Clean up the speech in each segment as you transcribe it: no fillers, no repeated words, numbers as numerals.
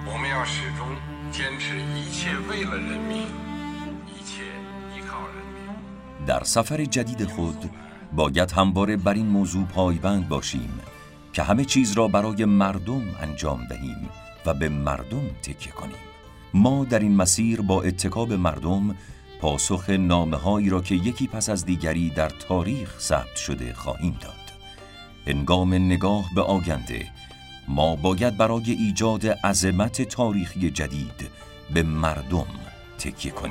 我们要始终坚持一切为了人民，一切依靠人民. در سفر جدید خود باید همواره بر این موضوع پایبند باشیم که همه چیز را برای مردم انجام دهیم و به مردم تکیه کنیم. ما در این مسیر با اتکا به مردم پاسخ نامه‌هایی را که یکی پس از دیگری در تاریخ ثبت شده خواهیم داد. هنگام نگاه به آینده ما باید برای ایجاد عظمت تاریخی جدید به مردم تکیه کنیم.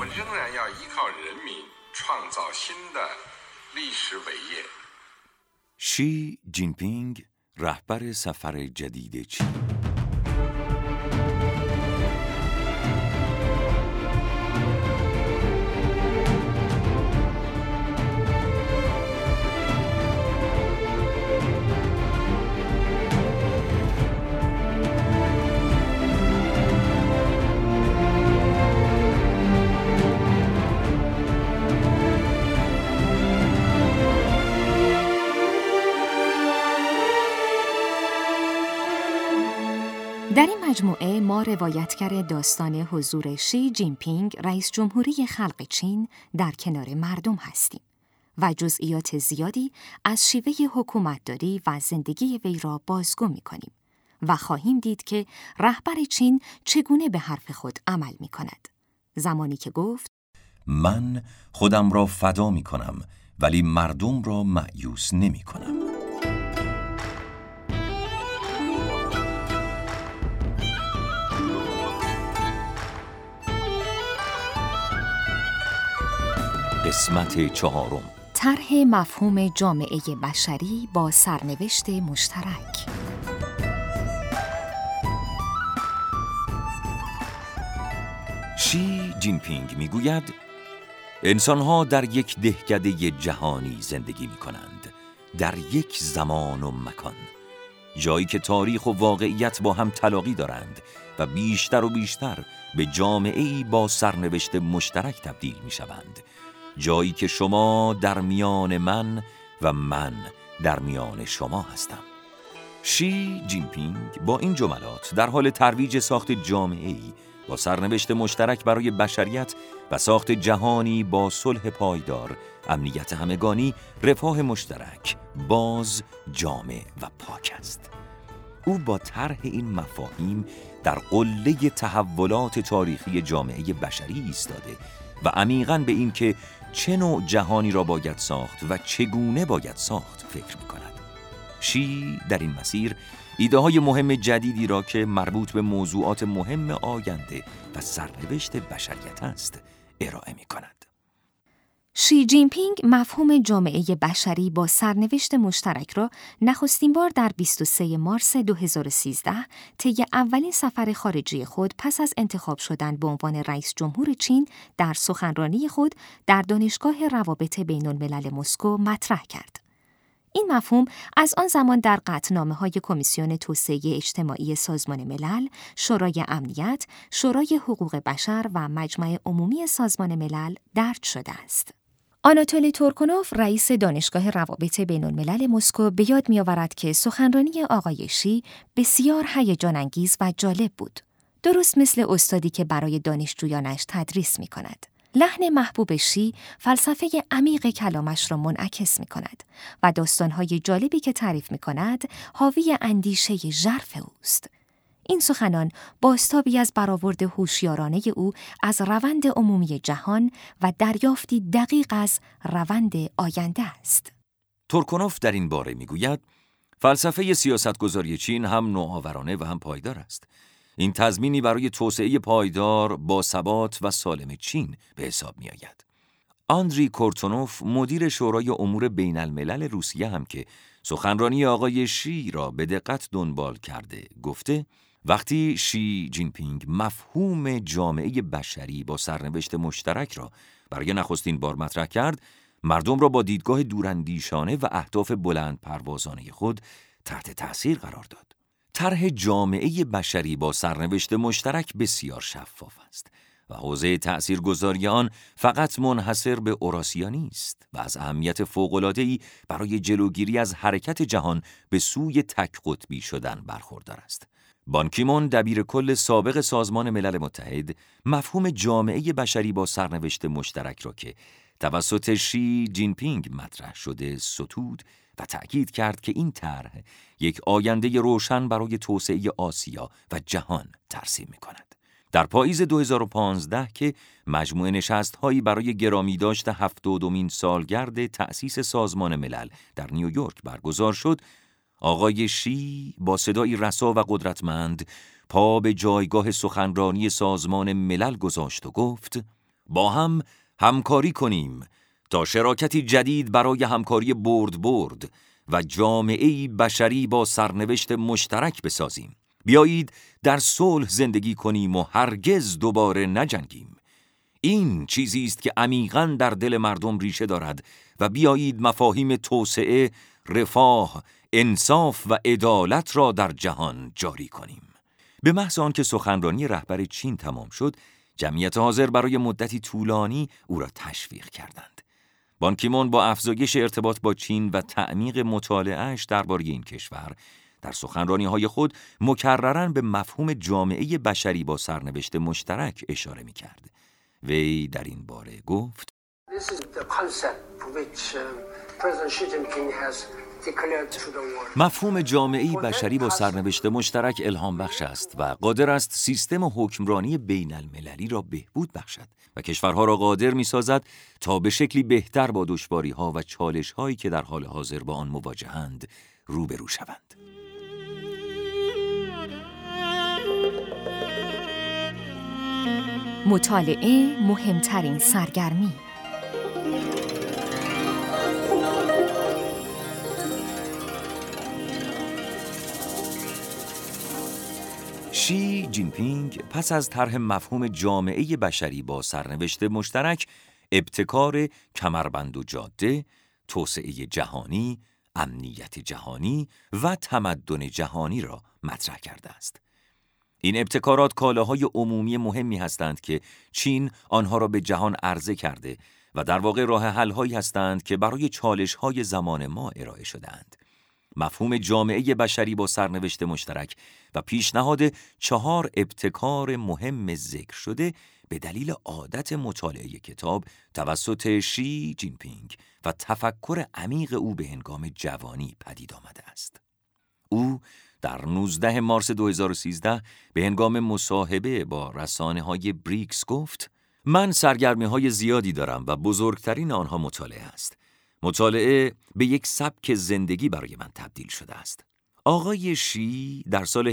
شی جینپینگ، رهبر سفر جدید چین. در این مجموعه ما روایتگر داستان حضور شی جینپینگ رئیس جمهوری خلق چین در کنار مردم هستیم و جزئیات زیادی از شیوه حکومتداری و زندگی وی را بازگو می‌کنیم و خواهیم دید که رهبر چین چگونه به حرف خود عمل می‌کند. زمانی که گفت من خودم را فدا می‌کنم ولی مردم را مأیوس نمی‌کنم. قسمت 4. طرح مفهوم جامعه بشری با سرنوشت مشترک. شی جینپینگ میگوید انسان‌ها در یک دهکده جهانی زندگی می‌کنند، در یک زمان و مکان، جایی که تاریخ و واقعیت با هم تلاقی دارند و بیشتر و بیشتر به جامعه‌ای با سرنوشت مشترک تبدیل می‌شوند، جایی که شما در میان من و من در میان شما هستم. شی جینپینگ با این جملات در حال ترویج ساخت جامعه‌ای با سرنوشت مشترک برای بشریت و ساخت جهانی با صلح پایدار، امنیت همگانی، رفاه مشترک، باز، جامع و پاک است. او با طرح این مفاهیم در قله تحولات تاریخی جامعه بشری ایستاده و عمیقاً به این که چه نوع جهانی را باید ساخت و چگونه باید ساخت فکر می‌کند. شی در این مسیر ایده‌های مهم جدیدی را که مربوط به موضوعات مهم آینده و سرنوشت بشریت است ارائه می‌کند. شی جینپینگ مفهوم جامعه بشری با سرنوشت مشترک را نخستین بار در 23 مارس 2013 طی اولین سفر خارجی خود پس از انتخاب شدن به عنوان رئیس جمهور چین در سخنرانی خود در دانشگاه روابط بین‌الملل مسکو مطرح کرد. این مفهوم از آن زمان در قطعنامه‌های کمیسیون توسعه اجتماعی سازمان ملل، شورای امنیت، شورای حقوق بشر و مجمع عمومی سازمان ملل درج شده است. آناتولی تورکونوف، رئیس دانشگاه روابط بین‌الملل مسکو، به یاد می‌آورد که سخنرانی آقای شی بسیار هیجان‌انگیز و جالب بود. درست مثل استادی که برای دانشجویانش تدریس می‌کند. لحن محبوب شی فلسفه عمیق کلامش را منعکس می‌کند و داستان‌های جالبی که تعریف می‌کند حاوی اندیشه ژرف اوست. این سخنان بازتابی از برآورد هوشیارانه او از روند عمومی جهان و دریافتی دقیق از روند آینده است. تورکونوف در این باره میگوید فلسفه سیاستگذاری چین هم نوآورانه و هم پایدار است. این تضمینی برای توسعه پایدار با ثبات و سالم چین به حساب می آید. آندری کورتونوف، مدیر شورای امور بین الملل روسیه هم که سخنرانی آقای شی را به دقت دنبال کرده، گفته وقتی شی جینپینگ مفهوم جامعه بشری با سرنوشت مشترک را برای نخستین بار مطرح کرد، مردم را با دیدگاه دوراندیشانه و اهداف بلند پروازانه خود تحت تأثیر قرار داد. طرح جامعه بشری با سرنوشت مشترک بسیار شفاف است و حوزه تأثیرگذاری آن فقط منحصر به اوراسیا نیست و از اهمیت فوق‌العاده‌ای برای جلوگیری از حرکت جهان به سوی تک قطبی شدن برخوردار است. بان کی مون دبیر کل سابق سازمان ملل متحد مفهوم جامعه بشری با سرنوشت مشترک را که توسط شی جین پینگ مطرح شده ستود و تأکید کرد که این طرح یک آینده روشن برای توسعه آسیا و جهان ترسیم می‌کند. در پاییز 2015 که مجموعه نشست‌هایی برای گرامی داشت 70مین سالگرد تأسیس سازمان ملل در نیویورک برگزار شد، آقای شی با صدایی رسا و قدرتمند پا به جایگاه سخنرانی سازمان ملل گذاشت و گفت: با هم همکاری کنیم تا شراکتی جدید برای همکاری برد و جامعه‌ای بشری با سرنوشت مشترک بسازیم. بیایید در صلح زندگی کنیم و هرگز دوباره نجنگیم. این چیزی است که عمیقاً در دل مردم ریشه دارد و بیایید مفاهیم توسعه، رفاه، انصاف و عدالت را در جهان جاری کنیم. به محض آنکه سخنرانی رهبر چین تمام شد، جمعیت حاضر برای مدتی طولانی او را تشویق کردند. بان کی مون با افزایش ارتباط با چین و تعمیق مطالعه‌اش درباره این کشور، در سخنرانی‌های خود مکرراً به مفهوم جامعه بشری با سرنوشت مشترک اشاره می‌کرد. وی در این باره گفت: This is the concept which President Xi Jinping has declared to the world. مفهوم جامعه‌ای بشری با سرنوشت مشترک الهام بخش است و قادر است سیستم حکمرانی بین المللی را بهبود بخشد و کشورها را قادر می‌سازد تا به شکلی بهتر با دشواری‌ها و چالش‌هایی که در حال حاضر با آن مواجهند روبرو شوند. مطالعه مهمترین سرگرمی. شی جین پینگ پس از طرح مفهوم جامعه بشری با سرنوشت مشترک، ابتکار کمربند و جاده، توسعه جهانی، امنیت جهانی و تمدن جهانی را مطرح کرده است. این ابتکارات کالاهای عمومی مهمی هستند که چین آنها را به جهان عرضه کرده و در واقع راه حل‌هایی هستند که برای چالش‌های زمان ما ارائه شده‌اند. مفهوم جامعه بشری با سرنوشت مشترک و پیشنهاد 4 ابتکار مهم ذکر شده به دلیل عادت مطالعه کتاب توسط شی جین پینگ و تفکر عمیق او به هنگام جوانی پدید آمده است. او در 19 مارس 2013 به هنگام مصاحبه با رسانه‌های بریکس گفت: من سرگرمی‌های زیادی دارم و بزرگترین آنها مطالعه است. مطالعه به یک سبک زندگی برای من تبدیل شده است. آقای شی در سال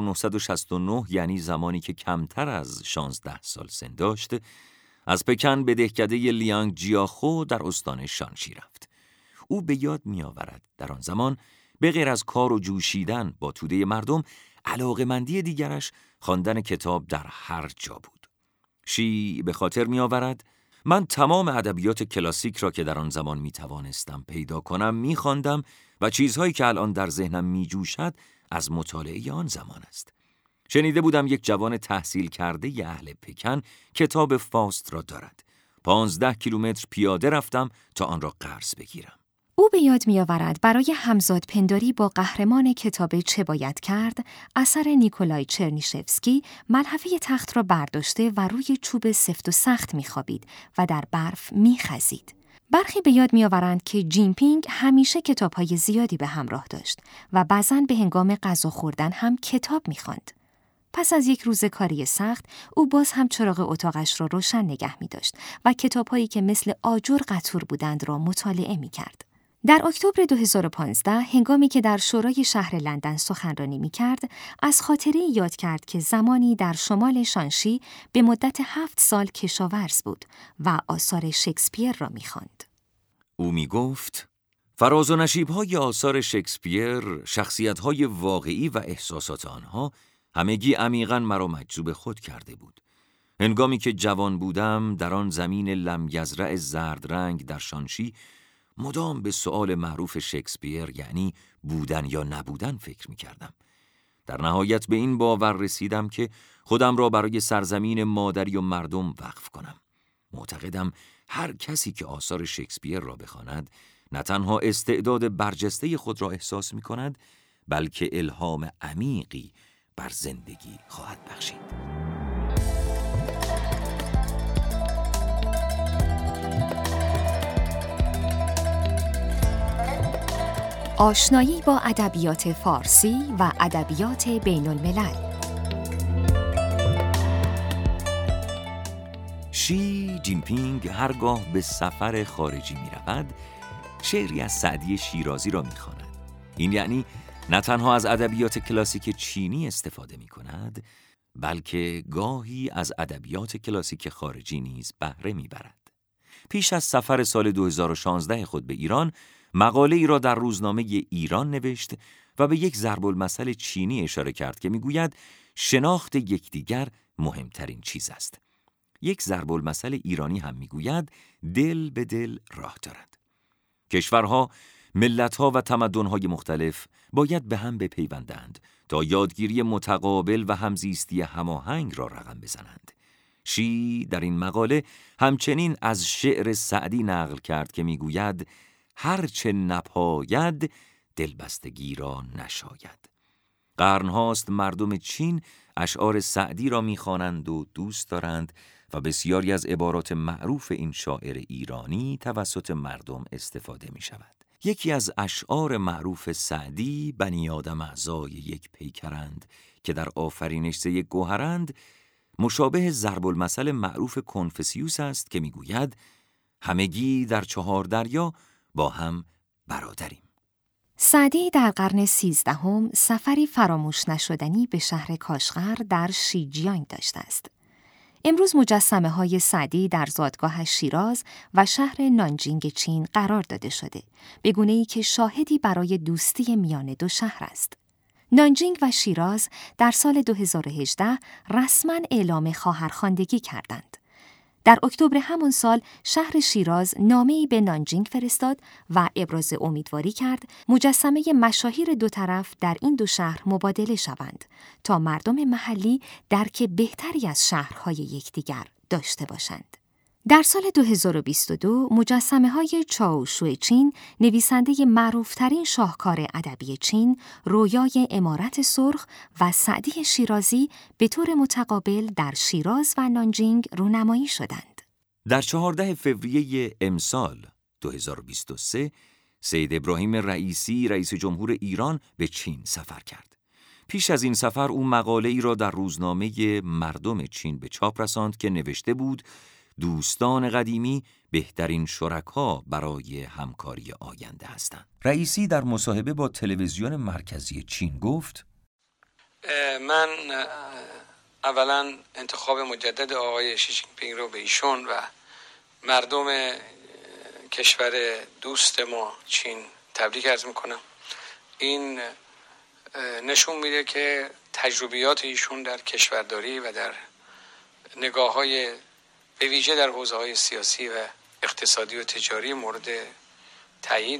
1969، یعنی زمانی که کمتر از 16 سال سن داشت، از پکن به دهکده لیانگ جیاخو در استان شانشی رفت. او به یاد می‌آورد در آن زمان به غیر از کار و جوشیدن با توده مردم، علاقه‌مندی دیگرش خواندن کتاب در هر جا بود. شی به خاطر می‌آورد: من تمام ادبیات کلاسیک را که در آن زمان می‌توانستم پیدا کنم می‌خواندم و چیزهایی که الان در ذهنم می‌جوشد از مطالعه آن زمان است. شنیده بودم یک جوان تحصیل کرده ی اهل پکن کتاب فاست را دارد. 15 کیلومتر پیاده رفتم تا آن را قرض بگیرم. او به یاد می‌آورد برای همزاد پنداری با قهرمان کتاب چه باید کرد، اثر نیکولای چرنیشفسکی ملحفه تخت را برداشته و روی چوب سفت و سخت می‌خوابید و در برف می‌خزید. برخی به یاد می‌آورند که جین پینگ همیشه کتاب‌های زیادی به همراه داشت و بعضاً به هنگام غذا خوردن هم کتاب می‌خواند. پس از یک روز کاری سخت، او باز هم چراغ اتاقش را روشن نگه می‌داشت و کتاب‌هایی که مثل آجر قطور بودند را مطالعه می‌کرد. در اکتبر 2015 هنگامی که در شورای شهر لندن سخنرانی می‌کرد، از خاطره‌ای یاد کرد که زمانی در شمال شانشی به مدت 7 سال کشاورز بود و آثار شکسپیر را می‌خواند. او می‌گفت: فراز و نشیب‌های آثار شکسپیر، شخصیت‌های واقعی و احساسات آنها همگی عمیقاً مرا مجذوب خود کرده بود. هنگامی که جوان بودم در آن زمین لمیزرع زرد رنگ در شانشی، مدام به سؤال معروف شکسپیر، یعنی بودن یا نبودن، فکر می‌کردم. در نهایت به این باور رسیدم که خودم را برای سرزمین مادری و مردم وقف کنم. معتقدم هر کسی که آثار شکسپیر را بخواند، نه تنها استعداد برجسته خود را احساس می‌کند، بلکه الهام عمیقی بر زندگی خواهد بخشید. آشنایی با ادبیات فارسی و ادبیات بین الملل. شی جین پینگ هرگاه به سفر خارجی می رود، شعری از سعدی شیرازی را می خواند. این یعنی نه تنها از ادبیات کلاسیک چینی استفاده می کند، بلکه گاهی از ادبیات کلاسیک خارجی نیز بهره می برد. پیش از سفر سال 2016 خود به ایران، مقاله ای را در روزنامه ایران نوشت و به یک ضرب‌المثل چینی اشاره کرد که میگوید شناخت یکدیگر مهمترین چیز است. یک ضرب‌المثل ایرانی هم میگوید دل به دل راه دارد. کشورها، ملت‌ها و تمدن‌های مختلف باید به هم بپیوندند تا یادگیری متقابل و همزیستی هماهنگ را رقم بزنند. شی در این مقاله همچنین از شعر سعدی نقل کرد که میگوید هرچه نپاید دلبستگی را نشاید. قرنهاست مردم چین اشعار سعدی را میخوانند و دوست دارند و بسیاری از عبارات معروف این شاعر ایرانی توسط مردم استفاده می شود. یکی از اشعار معروف سعدی بنی آدم اعضای یک پیکرند که در آفرینش ز یک گوهرند، مشابه ضرب‌المثل معروف کنفوسیوس است که میگوید همگی در 4 دریا با هم برادریم. سعدی در قرن 13 سفری فراموش نشدنی به شهر کاشغر در شیجیانگ داشته است. امروز مجسمه های سعدی در زادگاه شیراز و شهر نانجینگ چین قرار داده شده، به گونه‌ای که شاهدی برای دوستی میان دو شهر است. نانجینگ و شیراز در سال 2018 رسما اعلام خواهرخواندگی کردند. در اکتبر همون سال شهر شیراز نامه‌ای به نانجینگ فرستاد و ابراز امیدواری کرد مجسمه مشاهیر دو طرف در این دو شهر مبادله شوند تا مردم محلی درک بهتری از شهرهای یکدیگر داشته باشند. در سال 2022 مجسمه‌های چاو شویچین، نویسنده معروف‌ترین شاهکار ادبی چین، رویای عمارت سرخ و سعدی شیرازی به طور متقابل در شیراز و نانجینگ رونمایی شدند. در 14 فوریه امسال 2023 سید ابراهیم رئیسی رئیس جمهور ایران به چین سفر کرد. پیش از این سفر او مقاله‌ای را در روزنامه مردم چین به چاپ رساند که نوشته بود دوستان قدیمی بهترین شرکا برای همکاری آینده هستند. رئیسی در مصاحبه با تلویزیون مرکزی چین گفت: من اولا انتخاب مجدد آقای شی جین پینگ رو به ایشون و مردم کشور دوست ما چین تبریک عرض میکنم. این نشون میده که تجربیات ایشون در کشورداری و در نگاه‌های به ویژه در حوزه‌های سیاسی و اقتصادی و تجاری مورد تایید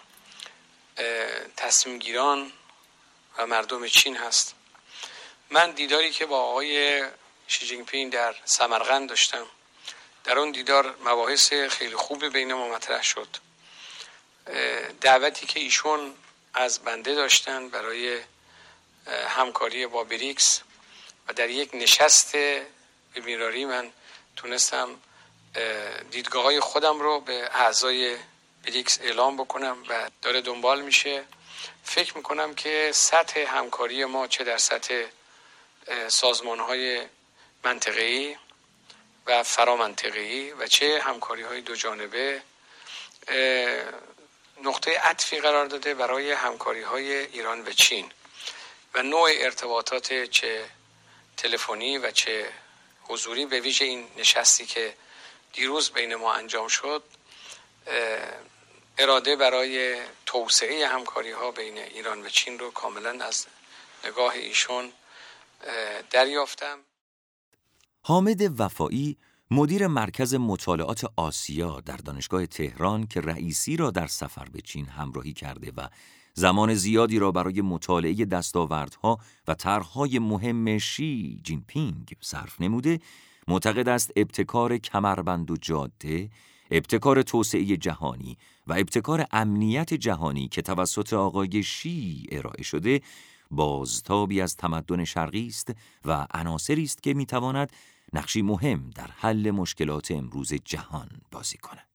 تصمیمگیران و مردم چین هست. من دیداری که با آقای شی جین پینگ در سمرقند داشتم، در اون دیدار مباحث خیلی خوبی بین ما مطرح شد. دعوتی که ایشون از بنده داشتن برای همکاری با بریکس و در یک نشست به میراری من تونستم دیدگاه‌های خودم رو به اعضای بریکس اعلام بکنم و داره دنبال میشه. فکر میکنم که سطح همکاری ما چه در سطح سازمان‌های منطقه‌ای و فرامنطقه‌ای و چه همکاری‌های دو جانبه نقطه عطفی قرار داده برای همکاری‌های ایران و چین و نوع ارتباطات چه تلفنی و چه حضوری. به ویژه این نشستی که دیروز بین ما انجام شد اراده برای توسعه همکاری‌ها بین ایران و چین رو کاملا از نگاه ایشون دریافتم. حامد وفایی، مدیر مرکز مطالعات آسیا در دانشگاه تهران که رئیسی را در سفر به چین همراهی کرده و زمان زیادی را برای مطالعه دستاوردها و طرح‌های مهم شی جین پینگ صرف نموده، معتقد است ابتکار کمربند و جاده، ابتکار توسعه جهانی و ابتکار امنیت جهانی که توسط آقای شی ارائه شده بازتابی از تمدن شرقی است و عناصری است که میتواند نقشی مهم در حل مشکلات امروز جهان بازی کند.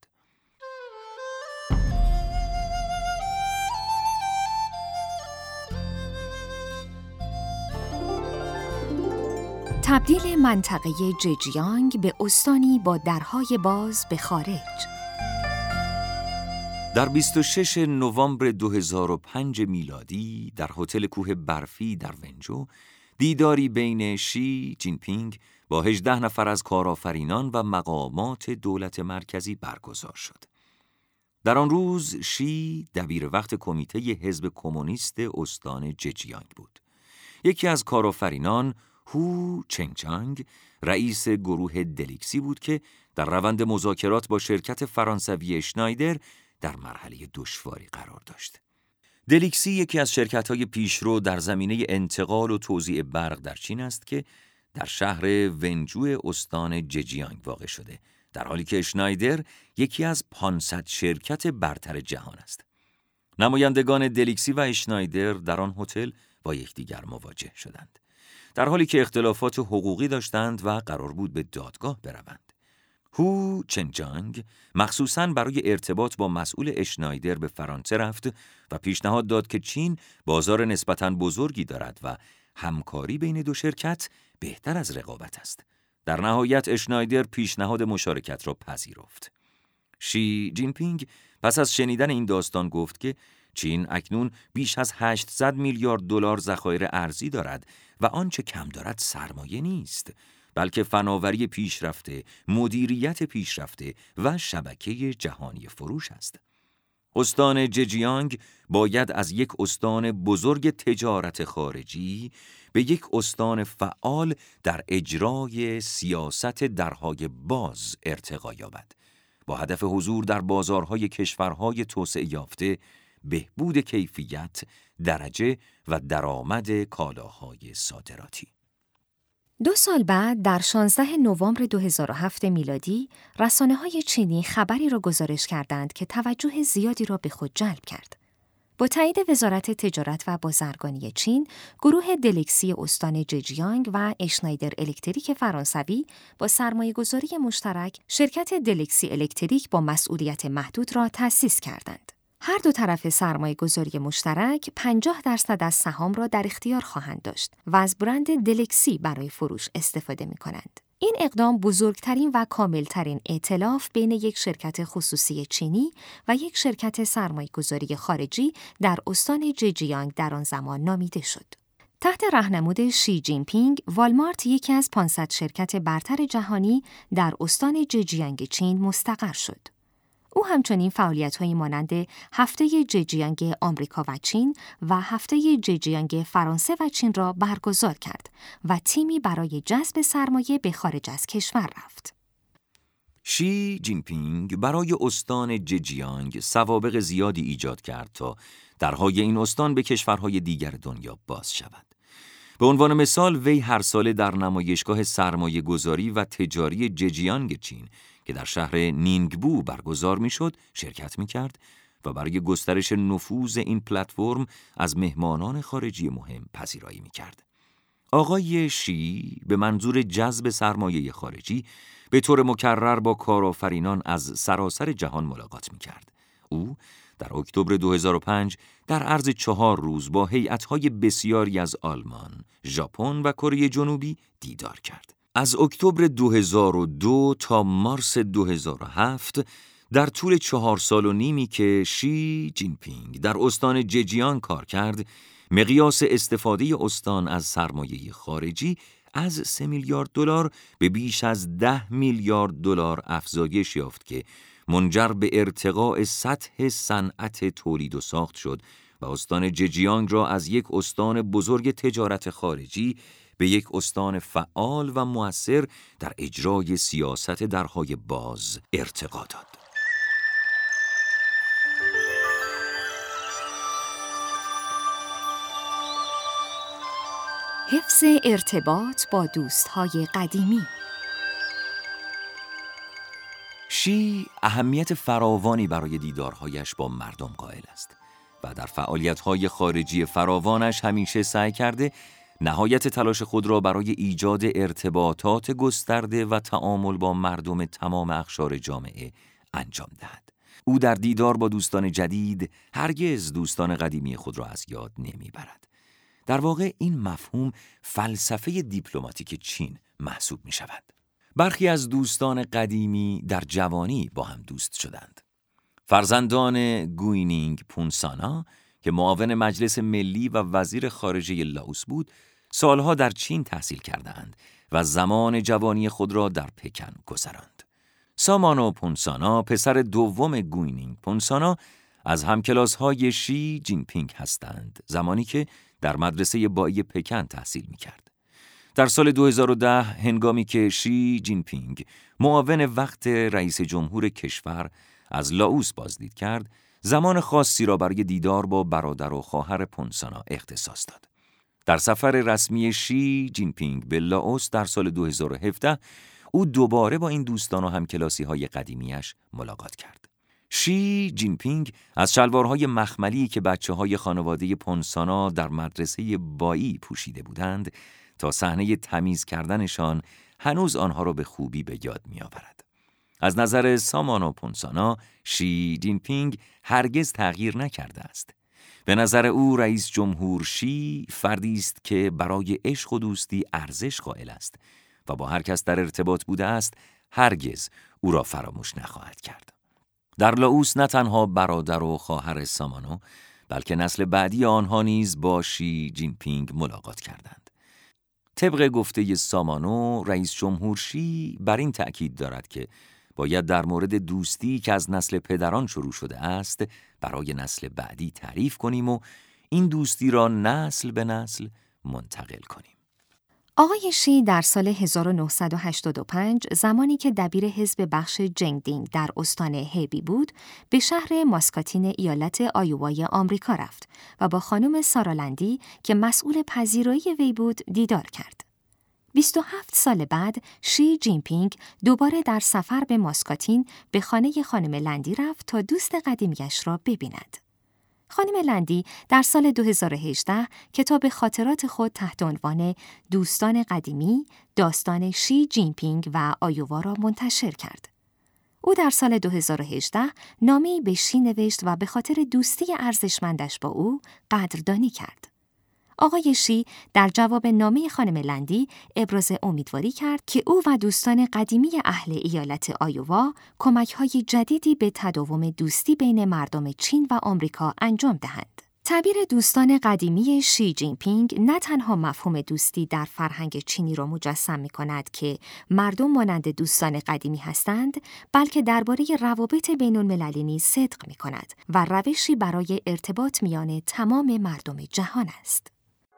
تبدیل منطقه ججیانگ به استانی با درهای باز به خارج. در 26 نوامبر 2005 میلادی در هتل کوه برفی در ونجو دیداری بین شی جینپینگ با 18 نفر از کارآفرینان و مقامات دولت مرکزی برگزار شد. در آن روز شی دبیر وقت کمیته حزب کمونیست استان ججیانگ بود. یکی از کارآفرینان هو چنگچانگ رئیس گروه دلیکسی بود که در روند مذاکرات با شرکت فرانسوی اشنایدر در مرحله دشواری قرار داشت. دلیکسی یکی از شرکت‌های پیشرو در زمینه انتقال و توزیع برق در چین است که در شهر ونجو استان ججیانگ واقع شده، در حالی که اشنایدر یکی از 500 شرکت برتر جهان است. نمایندگان دلیکسی و اشنایدر در آن هتل با یکدیگر مواجه شدند، در حالی که اختلافات حقوقی داشتند و قرار بود به دادگاه بروند. هو چنگچانگ مخصوصاً برای ارتباط با مسئول اشنایدر به فرانسه رفت و پیشنهاد داد که چین بازار نسبتاً بزرگی دارد و همکاری بین دو شرکت بهتر از رقابت است. در نهایت اشنایدر پیشنهاد مشارکت را پذیرفت. شی جینپینگ پس از شنیدن این داستان گفت که چین اکنون بیش از 800 میلیارد دلار ذخایر ارزی دارد و آنچه کم دارد سرمایه نیست، بلکه فناوری پیشرفته، مدیریت پیشرفته و شبکه جهانی فروش است. استان ججیانگ باید از یک استان بزرگ تجارت خارجی به یک استان فعال در اجرای سیاست درهای باز ارتقا یابد، با هدف حضور در بازارهای کشورهای توسعه یافته، بهبود کیفیت، درجه و درآمد کالاهای صادراتی. 2 سال بعد در 16 نوامبر 2007 میلادی رسانه‌های چینی خبری را گزارش کردند که توجه زیادی را به خود جلب کرد. با تایید وزارت تجارت و بازرگانی چین، گروه دلیکسی استان ججیانگ و اشنایدر الکتریک فرانسوی با سرمایه‌گذاری مشترک شرکت دلیکسی الکتریک با مسئولیت محدود را تأسیس کردند. هر دو طرف سرمایه‌گذاری مشترک 50% از سهام را در اختیار خواهند داشت و از برند دلیکسی برای فروش استفاده می‌کنند. این اقدام بزرگترین و کاملترین ائتلاف بین یک شرکت خصوصی چینی و یک شرکت سرمایه‌گذاری خارجی در استان ججیانگ در آن زمان نامیده شد. تحت راهنمود شی جینپینگ، والمارت یکی از 500 شرکت برتر جهانی در استان ججیانگ چین مستقر شد. او همچنین فعالیت‌هایی مانند هفته ججیانگ آمریکا و چین و هفته ججیانگ فرانسه و چین را برگزار کرد و تیمی برای جذب سرمایه به خارج از کشور رفت. شی جینپینگ برای استان ججیانگ سوابق زیادی ایجاد کرد تا درهای این استان به کشورهای دیگر دنیا باز شود. به عنوان مثال، وی هر ساله در نمایشگاه سرمایه‌گذاری و تجاری ججیانگ چین که در شهر نینگبو برگزار میشد شرکت میکرد و برای گسترش نفوذ این پلتفرم از مهمانان خارجی مهم پذیرایی میکرد. آقای شی به منظور جذب سرمایه خارجی به طور مکرر با کارآفرینان از سراسر جهان ملاقات میکرد. او در اکتبر 2005 در عرض 4 روز با هیئت‌های بسیاری از آلمان، ژاپن و کره جنوبی دیدار کرد. از اکتبر 2002 تا مارس 2007 در طول 4 سال و نیمی که شی جینپینگ در استان ججیانگ کار کرد، مقیاس استفاده استان از سرمایه خارجی از 3 میلیارد دلار به بیش از 10 میلیارد دلار افزایش یافت که منجر به ارتقاء سطح صنعت تولید و ساخت شد و استان ججیانگ را از یک استان بزرگ تجارت خارجی به یک استان فعال و مؤثر در اجرای سیاست درهای باز ارتقا داد. حفظ ارتباط با دوستهای قدیمی. شی اهمیت فراوانی برای دیدارهایش با مردم قائل است. و در فعالیت‌های خارجی فراوانش همیشه سعی کرده نهایت تلاش خود را برای ایجاد ارتباطات گسترده و تعامل با مردم تمام اقشار جامعه انجام دهد. او در دیدار با دوستان جدید هرگز دوستان قدیمی خود را از یاد نمیبرد. در واقع این مفهوم فلسفه دیپلماتیک چین محسوب می شود. برخی از دوستان قدیمی در جوانی با هم دوست شدند. فرزندان گوینینگ پونسانا که معاون مجلس ملی و وزیر خارجه لاوس بود، سالها در چین تحصیل کردند و زمان جوانی خود را در پکن گذراند. سامانو پونسانا، پسر دوم گوینینگ پونسانا، از همکلاس‌های شی جین پینگ هستند، زمانی که در مدرسه بایی پکن تحصیل می‌کرد. در سال 2010 هنگامی که شی جین پینگ معاون وقت رئیس جمهور کشور از لاوس بازدید کرد، زمان خاصی را برای دیدار با برادر و خواهر پونسانا اختصاص داد. در سفر رسمی شی جین پینگ به لاوس در سال 2017 او دوباره با این دوستان و همکلاسی‌های قدیمیش ملاقات کرد. شی جین پینگ از شلوارهای مخملی که بچه‌های خانواده پونسانا در مدرسه بایی پوشیده بودند تا صحنه تمیز کردنشان هنوز آنها را به خوبی به یاد می‌آورد. از نظر سامانو پونسانا، شی جین پینگ هرگز تغییر نکرده است. به نظر او رئیس جمهور شی فردی است که برای عشق و دوستی ارزش قائل است و با هر کس در ارتباط بوده است هرگز او را فراموش نخواهد کرد. در لاوس نه تنها برادر و خواهر سامانو بلکه نسل بعدی آنها نیز با شی جین پینگ ملاقات کردند. طبق گفته سامانو، رئیس جمهور شی بر این تأکید دارد که باید در مورد دوستی که از نسل پدران شروع شده است برای نسل بعدی تعریف کنیم و این دوستی را نسل به نسل منتقل کنیم. آقای شی در سال 1985 زمانی که دبیر حزب بخش جنگدینگ در استان هیبی بود، به شهر ماسکاتین ایالت آیووای آمریکا رفت و با خانم سارا لندی که مسئول پذیرایی وی بود دیدار کرد. 27 سال بعد شی جین پینگ دوباره در سفر به ماسکاتین به خانه خانم لندی رفت تا دوست قدیمیش را ببیند. خانم لندی در سال 2018 کتاب خاطرات خود تحت عنوان دوستان قدیمی، داستان شی جین پینگ و آیووا را منتشر کرد. او در سال 2018 نامه‌ای به شی نوشت و به خاطر دوستی ارزشمندش با او قدردانی کرد. آقای شی در جواب نامه خانم لندی ابراز امیدواری کرد که او و دوستان قدیمی اهل ایالت آیووا کمک‌های جدیدی به تداوم دوستی بین مردم چین و آمریکا انجام دهند. تعبیر دوستان قدیمی شی جین پینگ نه تنها مفهوم دوستی در فرهنگ چینی را مجسم می‌کند که مردم مانند دوستان قدیمی هستند، بلکه درباره روابط بین‌المللی نیز صدق می‌کند و روشی برای ارتباط میان تمام مردم جهان است.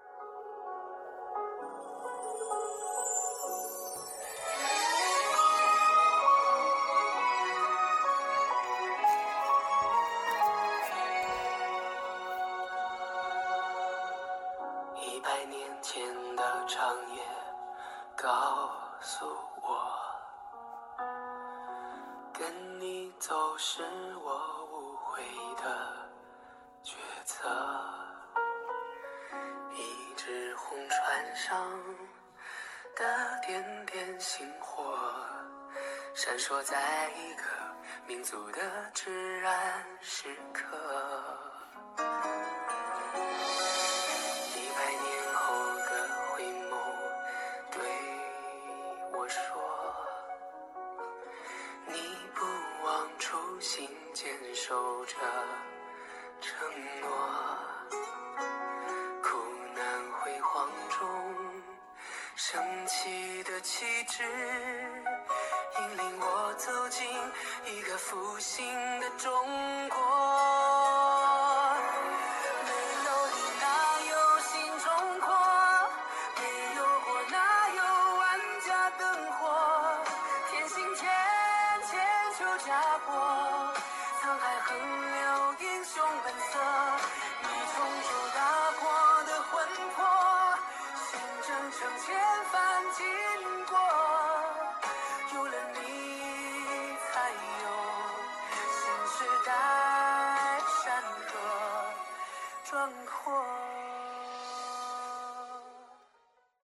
闪烁在一个民族的至暗时刻，100年后的回眸对我说，你不忘初心，坚守着承诺，苦难辉煌中升起的旗帜，引领我走进一个复兴的中国。没有你哪有新中国，没有我哪有万家灯火，天行健，千秋家国，沧海横流，英雄本色，你重铸大国的魂魄，新征程千帆经过，有了你才有新时代山河壮阔。